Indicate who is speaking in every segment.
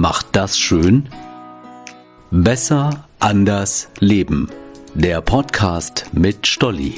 Speaker 1: macht das schön? Besser, anders, leben. Der Podcast mit Stolli.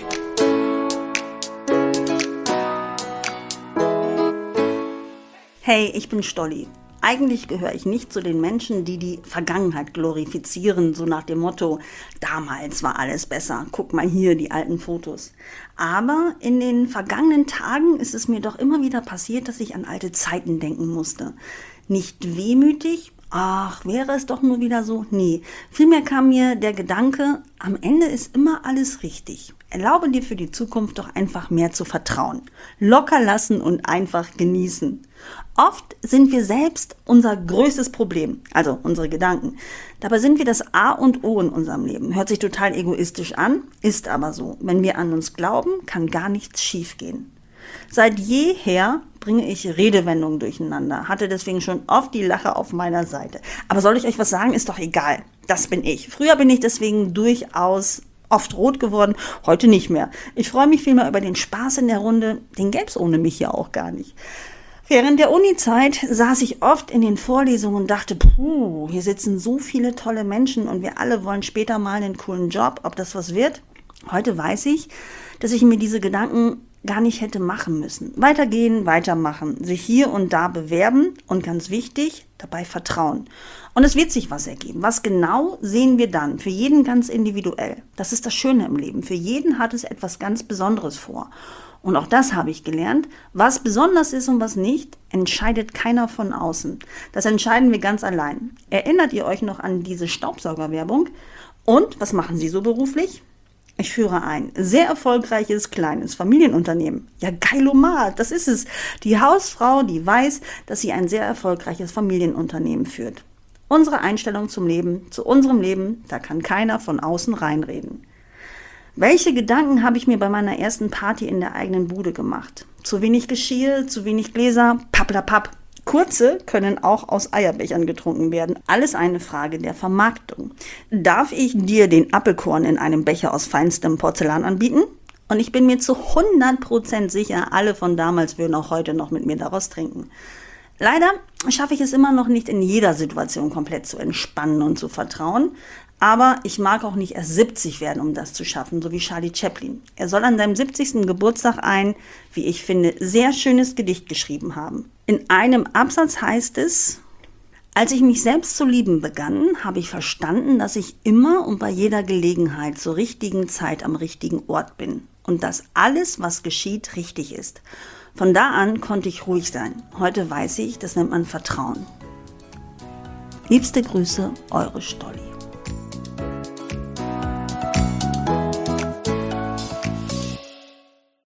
Speaker 2: Hey, ich bin Stolli. Eigentlich gehöre ich nicht zu den Menschen, die die Vergangenheit glorifizieren, so nach dem Motto, damals war alles besser, guck mal hier die alten Fotos. Aber in den vergangenen Tagen ist es mir doch immer wieder passiert, dass ich an alte Zeiten denken musste. Nicht wehmütig, ach, wäre es doch nur wieder so? Nee, vielmehr kam mir der Gedanke, am Ende ist immer alles richtig. Erlaube dir für die Zukunft doch einfach mehr zu vertrauen. Locker lassen und einfach genießen. Oft sind wir selbst unser größtes Problem, also unsere Gedanken. Dabei sind wir das A und O in unserem Leben. Hört sich total egoistisch an, ist aber so. Wenn wir an uns glauben, kann gar nichts schiefgehen. Seit jeher bringe ich Redewendungen durcheinander, hatte deswegen schon oft die Lache auf meiner Seite. Aber soll ich euch was sagen, ist doch egal. Das bin ich. Früher bin ich deswegen durchaus oft rot geworden, heute nicht mehr. Ich freue mich vielmehr über den Spaß in der Runde, den gäb's ohne mich ja auch gar nicht. Während der Uni-Zeit saß ich oft in den Vorlesungen und dachte, hier sitzen so viele tolle Menschen und wir alle wollen später mal einen coolen Job, ob das was wird. Heute weiß ich, dass ich mir diese Gedanken gar nicht hätte machen müssen. Weitergehen, weitermachen, sich hier und da bewerben und ganz wichtig, dabei vertrauen. Und es wird sich was ergeben. Was genau, sehen wir dann. Für jeden ganz individuell. Das ist das Schöne im Leben. Für jeden hat es etwas ganz Besonderes vor. Und auch das habe ich gelernt. Was besonders ist und was nicht, entscheidet keiner von außen. Das entscheiden wir ganz allein. Erinnert ihr euch noch an diese Staubsaugerwerbung? Und was machen Sie so beruflich? Ich führe ein sehr erfolgreiches kleines Familienunternehmen. Ja, geilomat, das ist es. Die Hausfrau, die weiß, dass sie ein sehr erfolgreiches Familienunternehmen führt. Unsere Einstellung zum Leben, zu unserem Leben, da kann keiner von außen reinreden. Welche Gedanken habe ich mir bei meiner ersten Party in der eigenen Bude gemacht? Zu wenig Geschirr, zu wenig Gläser, papplapapp. Kurze können auch aus Eierbechern getrunken werden. Alles eine Frage der Vermarktung. Darf ich dir den Apfelkorn in einem Becher aus feinstem Porzellan anbieten? Und ich bin mir zu 100% sicher, alle von damals würden auch heute noch mit mir daraus trinken. Leider schaffe ich es immer noch nicht in jeder Situation komplett zu entspannen und zu vertrauen. Aber ich mag auch nicht erst 70 werden, um das zu schaffen, so wie Charlie Chaplin. Er soll an seinem 70. Geburtstag ein, wie ich finde, sehr schönes Gedicht geschrieben haben. In einem Absatz heißt es: Als ich mich selbst zu lieben begann, habe ich verstanden, dass ich immer und bei jeder Gelegenheit zur richtigen Zeit am richtigen Ort bin und dass alles, was geschieht, richtig ist. Von da an konnte ich ruhig sein. Heute weiß ich, das nennt man Vertrauen. Liebste Grüße, eure Stolli.